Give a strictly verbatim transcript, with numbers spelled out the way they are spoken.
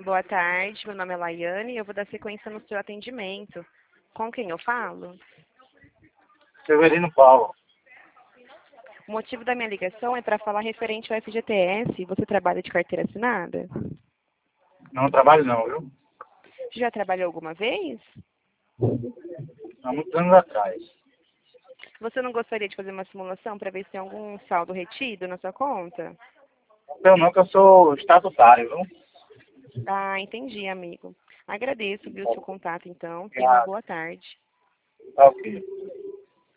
boa tarde. Meu nome é Laiane e eu vou dar sequência no seu atendimento. Com quem eu falo? Severino Paulo. O motivo da minha ligação é para falar referente ao F G T S. Você trabalha de carteira assinada? Não trabalho não, viu? Já trabalhou alguma vez? Há muitos anos atrás. Você não gostaria de fazer uma simulação para ver se tem algum saldo retido na sua conta? Eu não, que eu sou estatutário, viu? Ah, entendi, amigo. Agradeço, viu, o seu contato, então. Tenha uma Obrigado. boa tarde. Ok.